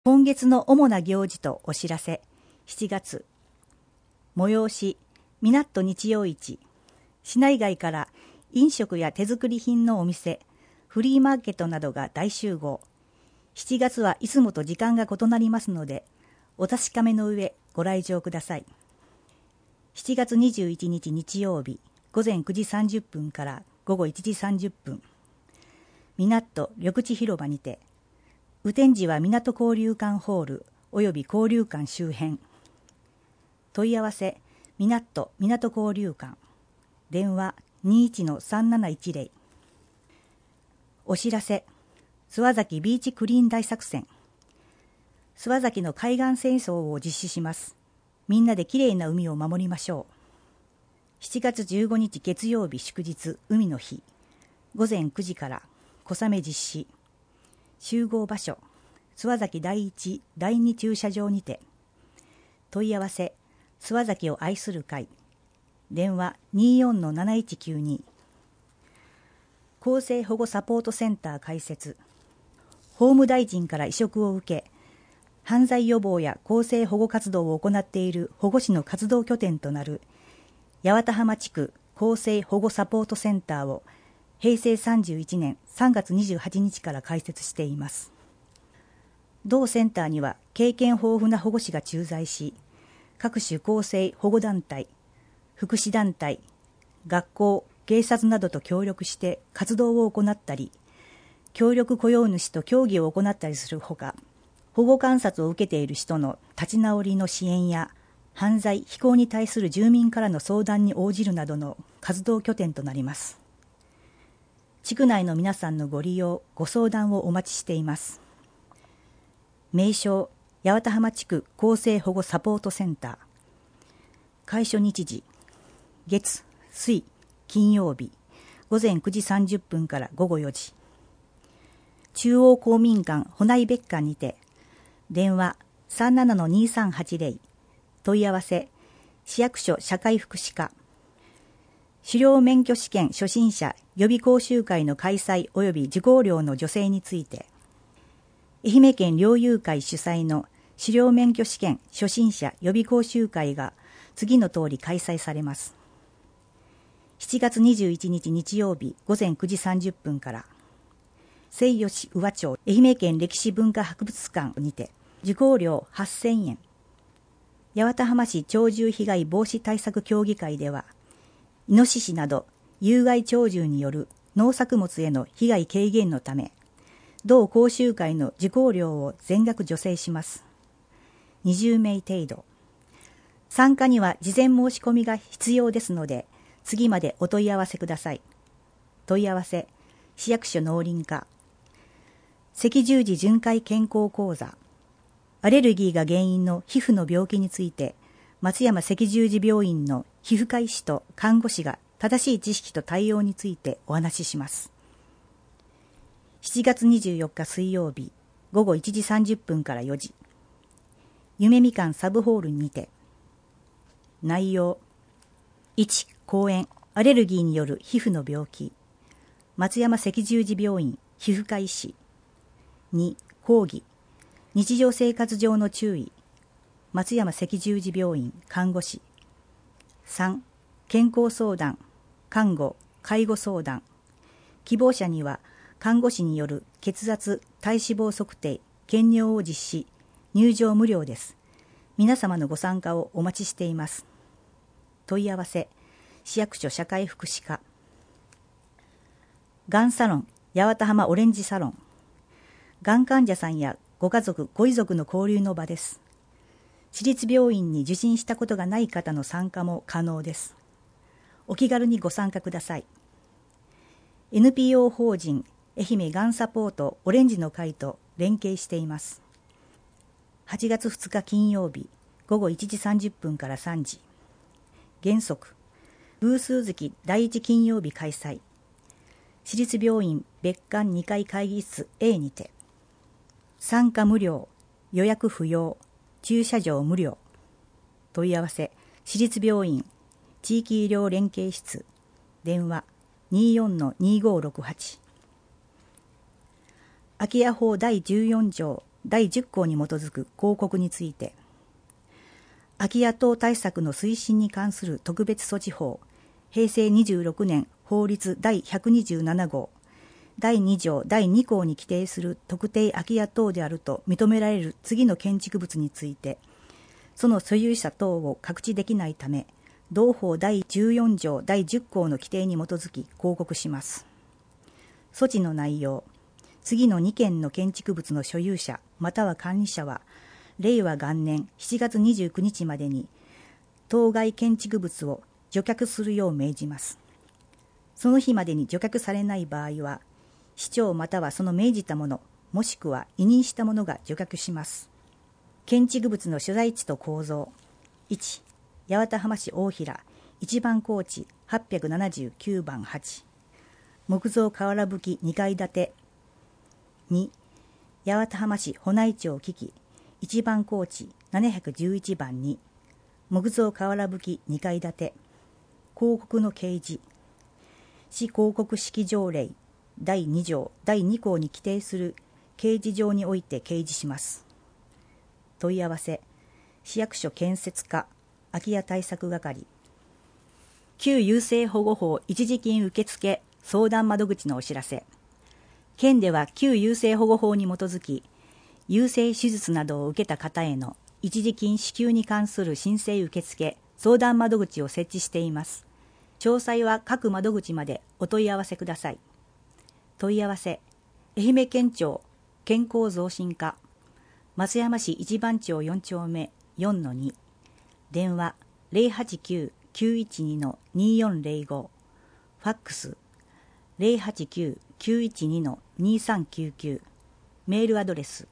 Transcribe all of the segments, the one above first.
今月の主な行事とお知らせ。7月。催し、みなっと日曜市。市内外から飲食や手作り品のお店、フリーマーケットなどが大集合。7月はいつもと時間が異なりますので、お確かめの上ご来場ください。7月21日日曜日、午前9時30分から午後1時30分。みなっと緑地広場にて、雨天時は港交流館ホールおよび交流館周辺。問い合わせ、みなっと港交流館。電話 21-3710。お知らせ、諏訪崎ビーチクリーン大作戦。諏訪崎の海岸清掃を実施します。みんなできれいな海を守りましょう。7月15日月曜日祝日海の日。午前9時から小雨実施。集合場所、諏訪崎第一、第二駐車場にて。問い合わせ、諏訪崎を愛する会。電話 24-7192。公正保護サポートセンター開設。法務大臣から委嘱を受け、犯罪予防や公正保護活動を行っている保護司の活動拠点となる八幡浜地区公正保護サポートセンターを平成31年3月28日から開設しています。同センターには経験豊富な保護士が駐在し、各種公正保護団体、福祉団体、学校、警察などと協力して活動を行ったり、協力雇用主と協議を行ったりするほか、保護観察を受けている人の立ち直りの支援や、犯罪・非行に対する住民からの相談に応じるなどの活動拠点となります。地区内の皆さんのご利用、ご相談をお待ちしています。名称、八幡浜地区公正保護サポートセンター。開所日時、月、水、金曜日、午前9時30分から午後4時。中央公民館保内別館にて、電話 37-2380。問い合わせ、市役所社会福祉課。狩猟免許試験初心者予備講習会の開催及び受講料の助成について、愛媛県猟友会主催の狩猟免許試験初心者予備講習会が次の通り開催されます。7月21日日曜日午前9時30分から、西吉宇和町愛媛県歴史文化博物館にて、受講料8000円。八幡浜市鳥獣被害防止対策協議会では、イノシシなど有害鳥獣による農作物への被害軽減のため、同講習会の受講料を全額助成します。20名程度。参加には事前申し込みが必要ですので、次までお問い合わせください。問い合わせ、市役所農林課。赤十字巡回健康講座。アレルギーが原因の皮膚の病気について、松山赤十字病院の皮膚科医師と看護師が正しい知識と対応についてお話しします。7月24日水曜日午後1時30分から4時。夢みかんサブホールにて。内容。1、講演、アレルギーによる皮膚の病気。松山赤十字病院皮膚科医師。2、講義、日常生活上の注意。松山赤十字病院看護師。3、健康相談、看護、介護相談。希望者には看護師による血圧、体脂肪測定、検尿を実施。入場無料です。皆様のご参加をお待ちしています。問い合わせ、市役所社会福祉課。がんサロン、八幡浜オレンジサロン。がん患者さんやご家族、ご遺族の交流の場です。市立病院に受診したことがない方の参加も可能です。お気軽にご参加ください。NPO 法人愛媛がんサポートオレンジの会と連携しています。8月2日金曜日午後1時30分から3時。原則、偶数月第1金曜日開催。市立病院別館2階会議室 A にて。参加無料、予約不要、駐車場無料。問い合わせ、市立病院地域医療連携室。電話 24-2568。空き家法第14条第10項に基づく広告について、空き家等対策の推進に関する特別措置法、平成26年法律第127号、第2条第2項に規定する特定空き家等であると認められる次の建築物について、その所有者等を確知できないため、同法第14条第10項の規定に基づき広告します。措置の内容、次の2件の建築物の所有者または管理者は、令和元年7月29日までに当該建築物を除却するよう命じます。その日までに除却されない場合は、市長またはその命じた者、もしくは委任した者が除却します。建築物の所在地と構造。1、八幡浜市大平1番高地879番8、木造瓦葺き2階建て。2、八幡浜市保内町危機1番高地711番2、木造瓦葺き2階建て。広告の掲示。市広告式条例第2条第2項に規定する掲示場において掲示します。問い合わせ、市役所建設課空き家対策係。旧優生保護法一時金受付相談窓口のお知らせ。県では旧優生保護法に基づき、優生手術などを受けた方への一時金支給に関する申請受付相談窓口を設置しています。詳細は各窓口までお問い合わせください。問い合わせ、愛媛県庁健康増進課松山市一番町4丁目 4-2、 電話 089-912-2405、 ファックス 089-912-2399、 メールアドレス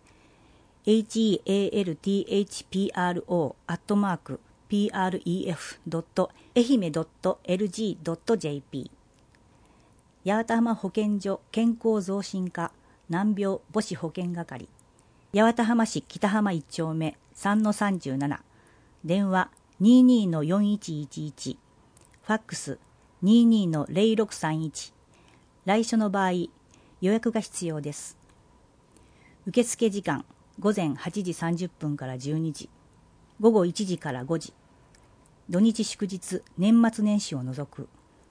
healthpref.pref.愛媛.lg.jp、 八幡浜保健所健康増進課難病母子保健係八幡浜市北浜1丁目 3-37、 電話 22-4111、 ファックス 22-0631、 来所の場合予約が必要です。受付時間午前8時30分から12時、午後1時から5時、土日祝日年末年始を除く。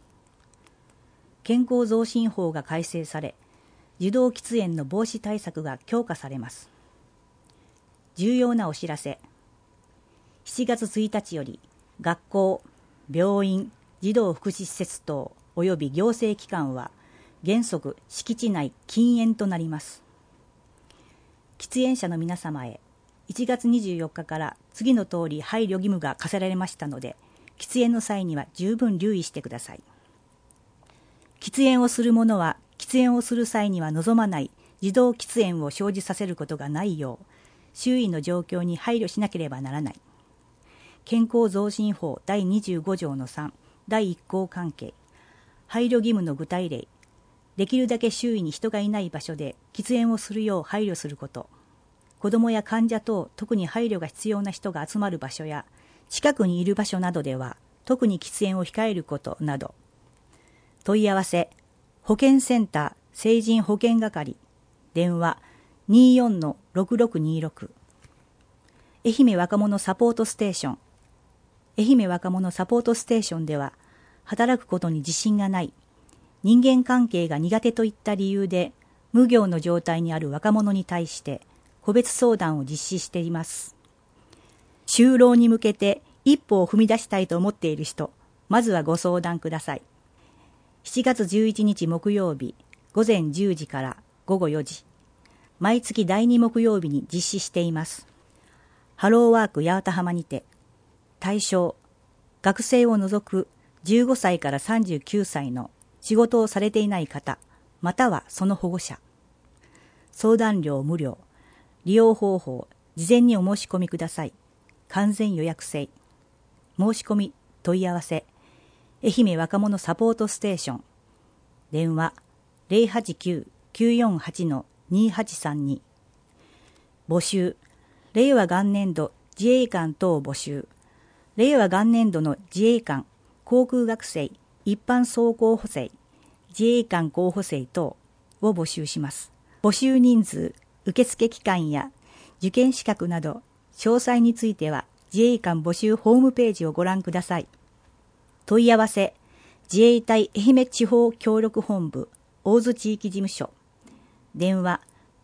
健康増進法が改正され、受動喫煙の防止対策が強化されます。重要なお知らせ。7月1日より学校、病院、児童福祉施設等及び行政機関は原則敷地内禁煙となります。喫煙者の皆様へ1月24日から次の通り配慮義務が課せられましたので、喫煙の際には十分留意してください。喫煙をする者は喫煙をする際には望まない自動喫煙を生じさせることがないよう、周囲の状況に配慮しなければならない。健康増進法第25条の3第1項関係、配慮義務の具体例、できるだけ周囲に人がいない場所で喫煙をするよう配慮すること、子どもや患者等特に配慮が必要な人が集まる場所や近くにいる場所などでは特に喫煙を控えることなど。問い合わせ、保健センター成人保健係、電話 24-6626、 愛媛若者サポートステーション。愛媛若者サポートステーションでは、働くことに自信がない、人間関係が苦手といった理由で無業の状態にある若者に対して個別相談を実施しています。就労に向けて一歩を踏み出したいと思っている人、まずはご相談ください。7月11日木曜日午前10時から午後4時、毎月第2木曜日に実施しています。ハローワーク八幡浜にて、対象、学生を除く15歳から39歳の仕事をされていない方、またはその保護者。相談料無料。利用方法、事前にお申し込みください。完全予約制。申し込み、問い合わせ。愛媛若者サポートステーション。電話 089-948-2832。募集。令和元年度自衛官等募集。令和元年度の自衛官、航空学生、一般総候補生、自衛官候補生等を募集します。募集人数受付期間や受験資格など詳細については自衛官募集ホームページをご覧ください。問い合わせ自衛隊愛媛地方協力本部大津地域事務所電話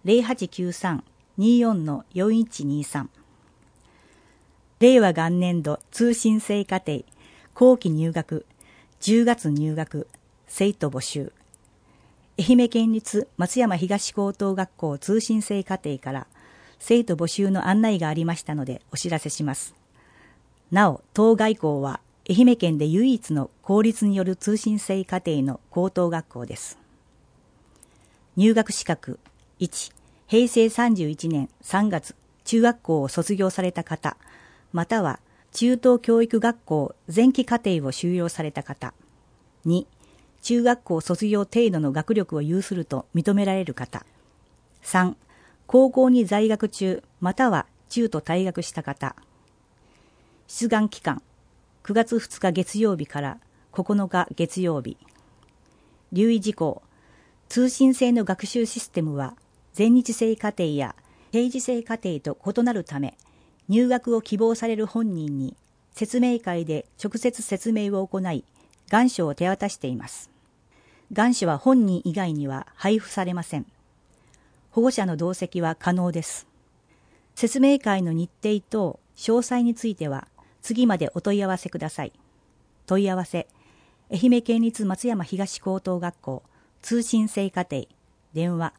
0893-24-4123 令和元年度通信制課程後期入学10月入学生徒募集愛媛県立松山東高等学校通信制課程から生徒募集の案内がありましたのでお知らせします。なお、当該校は愛媛県で唯一の公立による通信制課程の高等学校です。入学資格1、平成31年3月中学校を卒業された方、または中等教育学校前期課程を修了された方。2、中学校卒業程度の学力を有すると認められる方。3、高校に在学中または中途退学した方。出願期間9月2日月曜日から9日月曜日。留意事項。通信制の学習システムは全日制課程や定時制課程と異なるため、入学を希望される本人に説明会で直接説明を行い、願書を手渡しています。願書は本人以外には配布されません。保護者の同席は可能です。説明会の日程等詳細については次までお問い合わせください。問い合わせ愛媛県立松山東高等学校通信制課程電話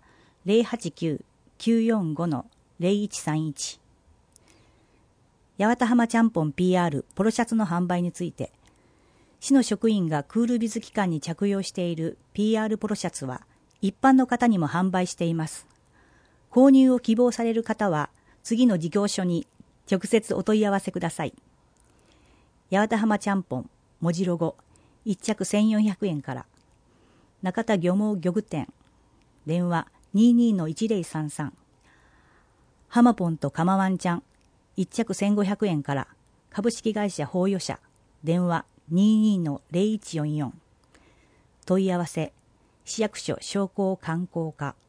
089-945-0131 八幡浜ちゃんぽん PR ポロシャツの販売について、市の職員がクールビズ期間に着用している PR ポロシャツは一般の方にも販売しています。購入を希望される方は次の事業所に直接お問い合わせください。八幡浜ちゃんぽん文字ロゴ1着1400円から。中田漁網漁具店電話 22-1033 ハマポンとカマワンちゃん1着1500円から。株式会社法予社電話 22-0144 問い合わせ市役所商工観光課